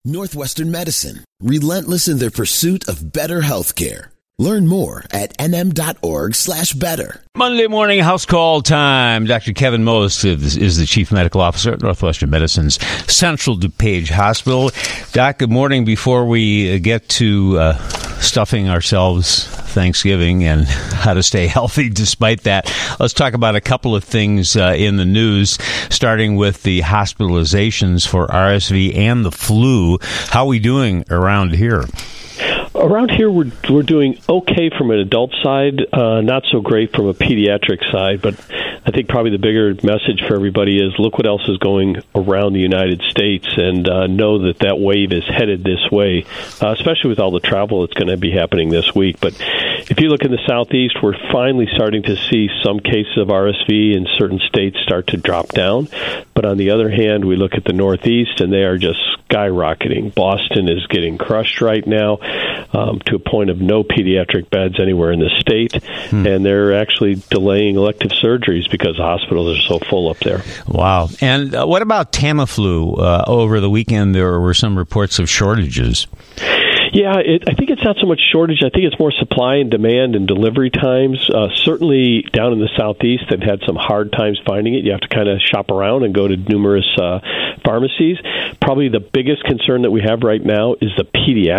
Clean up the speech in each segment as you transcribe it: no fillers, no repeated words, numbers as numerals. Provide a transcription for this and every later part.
Northwestern Medicine, relentless in their pursuit of better healthcare. Learn more at nm.org/better. Monday morning house call time. Dr. Kevin Most is the Chief Medical Officer at Northwestern Medicine's Central DuPage Hospital. Doc, good morning. Before we get to stuffing ourselves Thanksgiving and how to stay healthy despite that, let's talk about a couple of things in the news, starting with the hospitalizations for RSV and the flu. How are we doing around here? Around here, we're doing okay from an adult side, not so great from a pediatric side, but I think probably the bigger message for everybody is look what else is going around the United States and know that wave is headed this way, especially with all the travel that's going to be happening this week. But if you look in the Southeast, we're finally starting to see some cases of RSV in certain states start to drop down. But on the other hand, we look at the Northeast, and they are just skyrocketing. Boston is getting crushed right now to a point of no pediatric beds anywhere in the state, and they're actually delaying elective surgeries because the hospitals are so full up there. Wow. And what about Tamiflu? Over the weekend, there were some reports of shortages. Yeah, I think it's not so much shortage. I think it's more supply and demand and delivery times. Certainly down in the Southeast, they've had some hard times finding it. You have to kind of shop around and go to numerous pharmacies. Probably the biggest concern that we have right now is the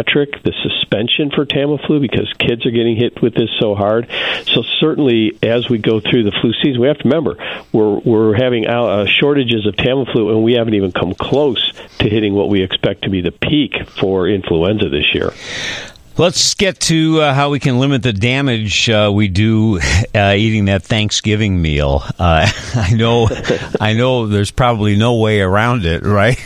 suspension for Tamiflu, because kids are getting hit with this so hard. So certainly as we go through the flu season, we have to remember we're having shortages of Tamiflu, and we haven't even come close to hitting what we expect to be the peak for influenza this year. Let's get to how we can limit the damage we do eating that Thanksgiving meal. I know there's probably no way around it, right?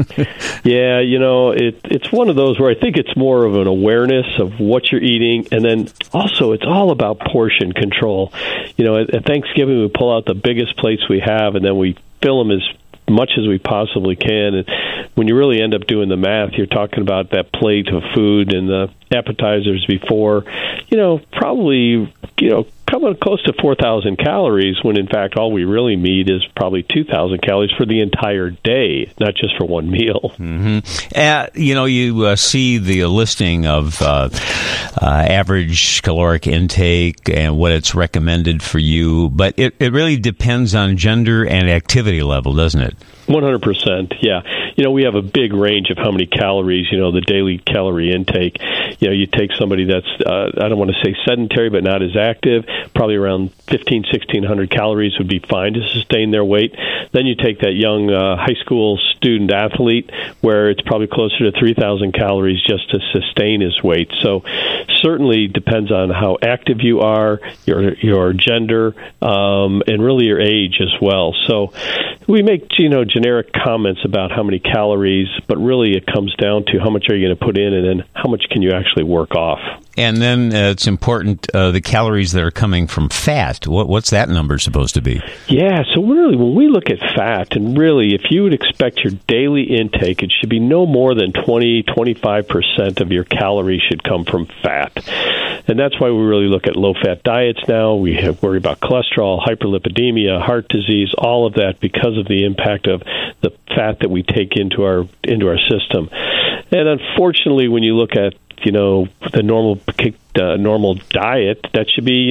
Yeah, it's one of those where I think it's more of an awareness of what you're eating, and then also it's all about portion control. At Thanksgiving, we pull out the biggest plates we have, and then we fill them as much as we possibly can. And when you really end up doing the math, you're talking about that plate of food and the appetizers before, probably, coming close to 4,000 calories, when in fact all we really need is probably 2,000 calories for the entire day, not just for one meal. Mm-hmm. You see the listing of average caloric intake and what it's recommended for you, but it really depends on gender and activity level, doesn't it? 100%, yeah. We have a big range of how many calories, the daily calorie intake. You take somebody that's, I don't want to say sedentary, but not as active, probably around 1,600 calories would be fine to sustain their weight. Then you take that young high school student athlete, where it's probably closer to 3,000 calories just to sustain his weight. So certainly depends on how active you are, your gender, and really your age as well. So we make, generic comments about how many calories, but really it comes down to how much are you going to put in, and then how much can you actually work off. And then it's important, the calories that are coming from fat. What's that number supposed to be? Yeah, so really when we look at fat, and really if you would expect your daily intake, it should be no more than 20-25% of your calories should come from fat. And that's why we really look at low-fat diets now. We worry about cholesterol, hyperlipidemia, heart disease, all of that because of the impact of the fat that we take into our system. And unfortunately, when you look at the normal diet, that should be,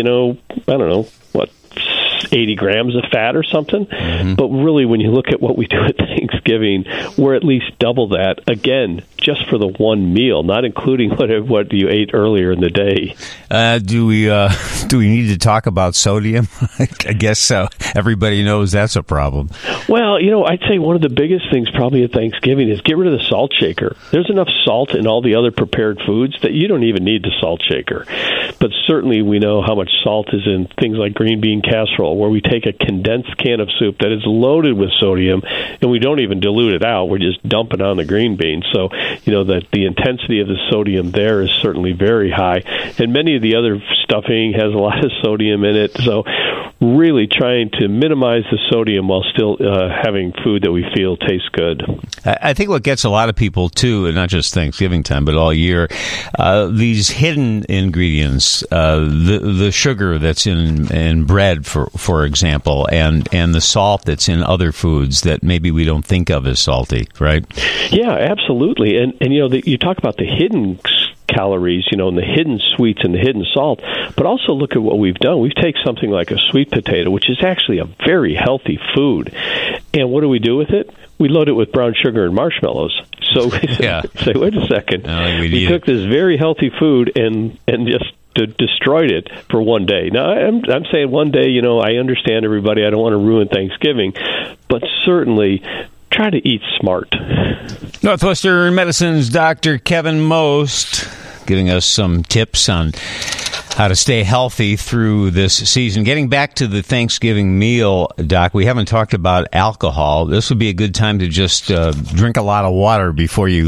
80 grams of fat or something. Mm-hmm. But really, when you look at what we do at Thanksgiving, we're at least double that, again, just for the one meal, not including what you ate earlier in the day. Do we need to talk about sodium? I guess everybody knows that's a problem. Well, I'd say one of the biggest things probably at Thanksgiving is get rid of the salt shaker. There's enough salt in all the other prepared foods that you don't even need the salt shaker. But certainly we know how much salt is in things like green bean casserole, where we take a condensed can of soup that is loaded with sodium, and we don't even dilute it out. We're just dumping on the green beans. So, that the intensity of the sodium there is certainly very high. And many of the other stuffing has a lot of sodium in it. So really trying to minimize the sodium while still having food that we feel tastes good. I think what gets a lot of people, too, and not just Thanksgiving time, but all year, these hidden ingredients, the sugar that's in bread, for example, and the salt that's in other foods that maybe we don't think of as salty, right? Yeah, absolutely. And you talk about the hidden calories, and the hidden sweets and the hidden salt, but also look at what we've done. We've taken something like a sweet potato, which is actually a very healthy food, and what do we do with it? We load it with brown sugar and marshmallows. So we say, wait a second, we took this very healthy food and just destroyed it for one day. Now, I'm saying one day, I understand everybody, I don't want to ruin Thanksgiving, but certainly try to eat smart. Northwestern Medicine's Dr. Kevin Most giving us some tips on how to stay healthy through this season. Getting back to the Thanksgiving meal, Doc, we haven't talked about alcohol. This would be a good time to just drink a lot of water before you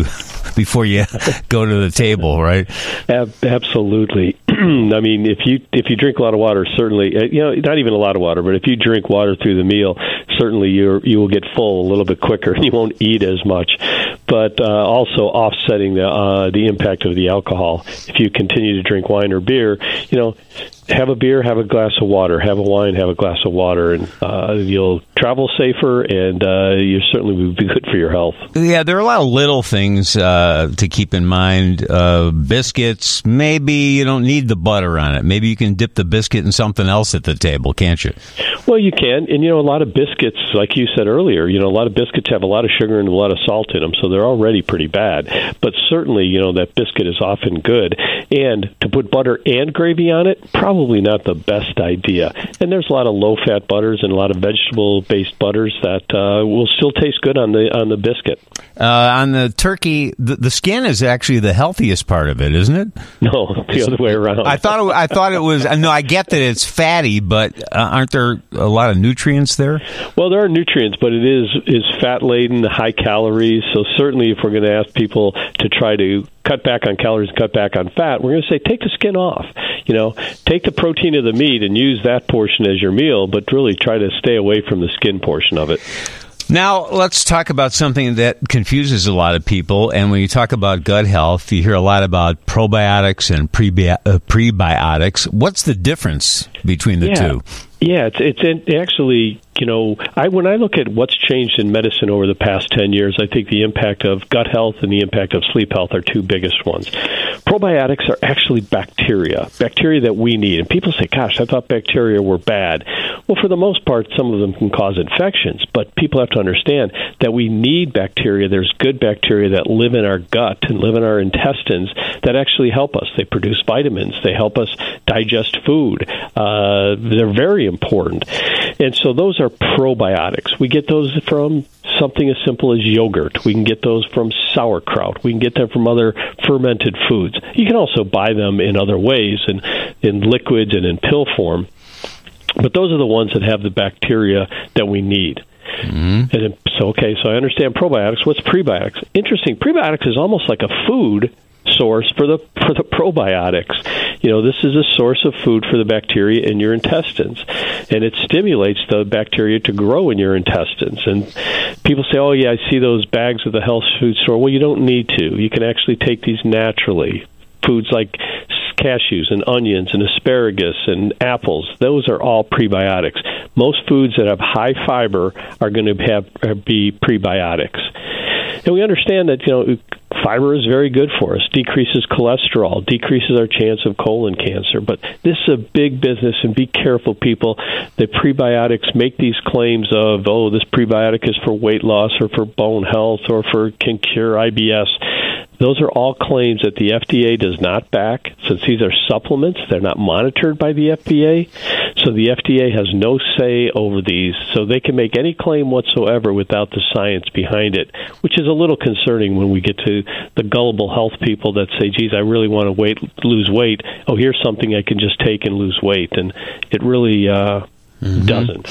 go to the table, right? Absolutely. I mean, if you drink a lot of water, certainly, not even a lot of water, but if you drink water through the meal, certainly you will get full a little bit quicker and you won't eat as much. But also offsetting the impact of the alcohol. If you continue to drink wine or beer, have a beer, have a glass of water, have a wine, have a glass of water, and you'll travel safer, and you certainly will be good for your health. Yeah, there are a lot of little things to keep in mind. Biscuits, maybe you don't need the butter on it. Maybe you can dip the biscuit in something else at the table, can't you? Well, you can, and a lot of biscuits, like you said earlier, a lot of biscuits have a lot of sugar and a lot of salt in them, so they're already pretty bad. But certainly, that biscuit is often good, and to put butter and gravy on it, probably not the best idea. And there's a lot of low-fat butters and a lot of vegetable-based butters that will still taste good on the biscuit. On the turkey, the skin is actually the healthiest part of it, isn't it? No, the other way around. I thought it was. No, I get that it's fatty, but aren't there a lot of nutrients there? Well, there are nutrients, but it is fat-laden, high calories. So certainly, if we're going to ask people to try to cut back on calories, cut back on fat, we're going to say take the skin off. Take the protein of the meat and use that portion as your meal, but really try to stay away from the skin portion of it. Now, let's talk about something that confuses a lot of people. And when you talk about gut health, you hear a lot about probiotics and prebiotics. What's the difference between the two? Yeah, it's actually, when I look at what's changed in medicine over the past 10 years, I think the impact of gut health and the impact of sleep health are two biggest ones. Probiotics are actually bacteria that we need. And people say, gosh, I thought bacteria were bad. Well, for the most part, some of them can cause infections, but people have to understand that we need bacteria. There's good bacteria that live in our gut and live in our intestines that actually help us. They produce vitamins. They help us digest food. They're very important. And so those are probiotics. We get those from something as simple as yogurt. We can get those from sauerkraut. We can get them from other fermented foods. You can also buy them in other ways, in liquids and in pill form. But those are the ones that have the bacteria that we need. Mm-hmm. And so I understand probiotics. What's prebiotics? Interesting. Prebiotics is almost like a food source for the probiotics. This is a source of food for the bacteria in your intestines, and it stimulates the bacteria to grow in your intestines. And people say, oh, yeah, I see those bags at the health food store. Well, you don't need to. You can actually take these naturally. Foods like cashews and onions and asparagus and apples, those are all prebiotics. Most foods that have high fiber are going to be prebiotics. And we understand that, fiber is very good for us, decreases cholesterol, decreases our chance of colon cancer. But this is a big business, and be careful, people. The prebiotics make these claims of, this prebiotic is for weight loss or for bone health or can cure IBS. Those are all claims that the FDA does not back. Since these are supplements, they're not monitored by the FDA. So the FDA has no say over these. So they can make any claim whatsoever without the science behind it, which is a little concerning when we get to the gullible health people that say, geez, I really want to lose weight. Oh, here's something I can just take and lose weight. And it really doesn't.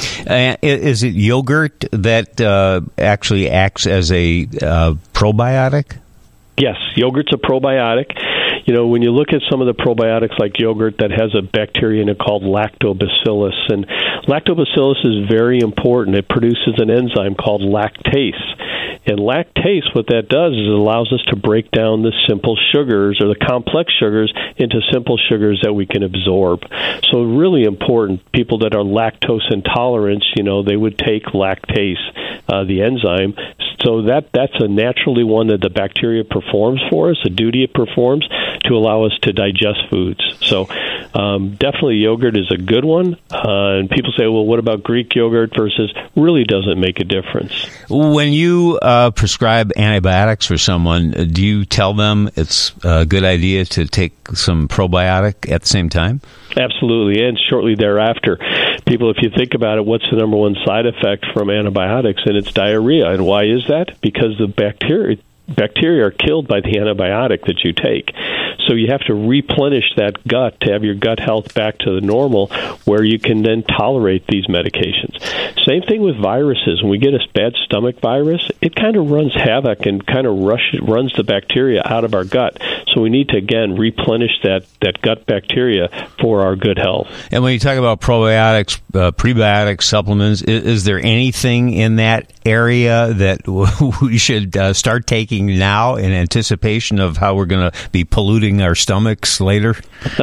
Is it yogurt that actually acts as a probiotic? Yes, yogurt's a probiotic. when you look at some of the probiotics like yogurt that has a bacteria in it called lactobacillus, and lactobacillus is very important. It produces an enzyme called lactase. And lactase, what that does is it allows us to break down the simple sugars or the complex sugars into simple sugars that we can absorb. So really important, people that are lactose intolerant, they would take lactase, the enzyme. So that's a naturally one that the bacteria performs for us, a duty it performs to allow us to digest foods. So definitely yogurt is a good one. And people say, well, what about Greek yogurt versus? Really doesn't make a difference. When you prescribe antibiotics for someone, do you tell them it's a good idea to take some probiotic at the same time? Absolutely, and shortly thereafter. People, if you think about it, what's the number one side effect from antibiotics? And it's diarrhea. And why is that? Because the bacteria are killed by the antibiotic that you take. So you have to replenish that gut to have your gut health back to the normal where you can then tolerate these medications. Same thing with viruses. When we get a bad stomach virus, it kind of runs havoc and kind of runs the bacteria out of our gut. So we need to, again, replenish that gut bacteria for our good health. And when you talk about probiotics, prebiotic supplements, is there anything in that area that we should start taking now in anticipation of how we're going to be polluting our stomachs later?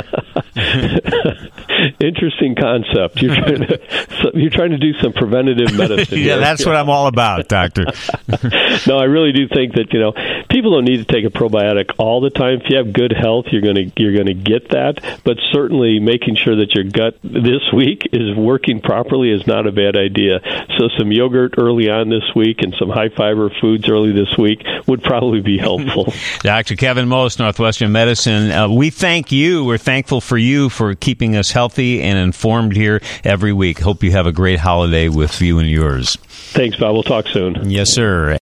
Interesting concept. You're trying to do some preventative medicine. Yeah, that's what I'm all about, Doctor. No, I really do think that people don't need to take a probiotic all the time. If you have good health, you're going to get that. But certainly, making sure that your gut this week is working properly is not a bad idea. So some yogurt early on this week and some high fiber foods early this week would probably be helpful. Dr. Kevin Most, Northwestern Medicine. We thank you. We're thankful for you for keeping us healthy and informed here every week. Hope you have a great holiday with you and yours. Thanks, Bob. We'll talk soon. Yes, sir.